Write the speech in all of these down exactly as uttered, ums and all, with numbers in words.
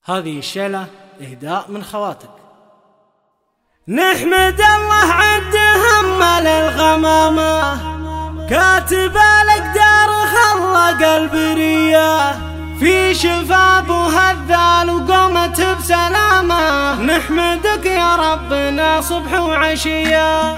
هذه الشيلة إهداء من خواتك. نحمد الله عد همل الغمامة، كاتب الأقدار خلق البرية، في شفافها الذال وقامت بسلامة. نحمدك يا ربنا صبح وعشية.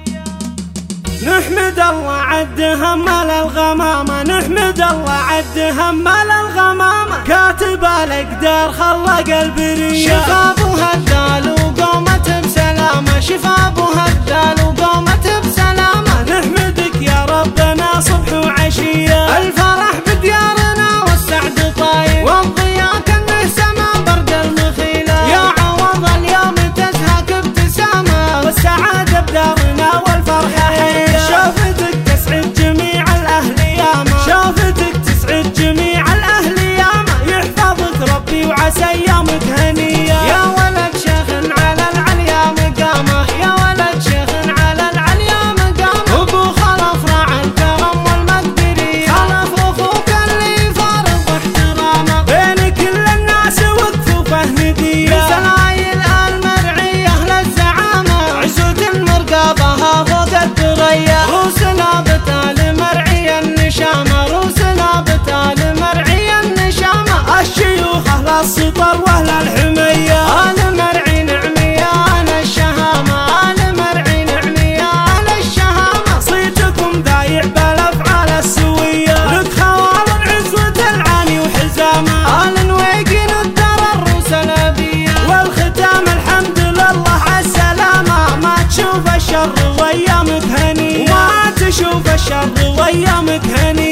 نحمد الله عد همل الغمامة، نحمد الله عد همل الغمامة، كاتب الأقدار خلق البرية، شفافها الذال وقامت بسلامة، شفافها الذال وقامت بسلامة. نحمدك يا ربنا صبح وعشية، الفرح بديارنا والسعد طاير، والضياء كأنه سما برد المخيلة، يا عوض اليوم تزهق ابتسامة، والسعادة بدارنا والفرحة حية. شوفتك تسعد جميع الأهل ياما، شوفتك تسعد جميع الأهل ياما، يحفظك ربي وعسى أيامك هنية. يا ولد شيخ على العليا مقامه، يا ولد شيخ على العليا مقامه، أبو خلف راعى الكرم والمقدرية، خلف أخوك اللي فارض احترامه، بين كل الناس وقفوا فهدية، بسلايل المرعية للزعامة، عزوة المرقابها فوق الدرية، روسنا بتال مرعي النشامة، روسنا بتال مرعي النشامة، الشيوخ أهل السطر وأهل الحمية، آل مرعي نعمي أهل الشهامة، آل مرعي نعمي أهل الشهامة، صيتكم ذايع بالأفعال السوية، لك خوال عزوة العاني وحزامة، آل نويقين الدار الروس الأبية، والختام الحمد لله عالسلامة، ما تشوف الشر وأيامك هنية، وما تشوف الشر وأيامك هنية.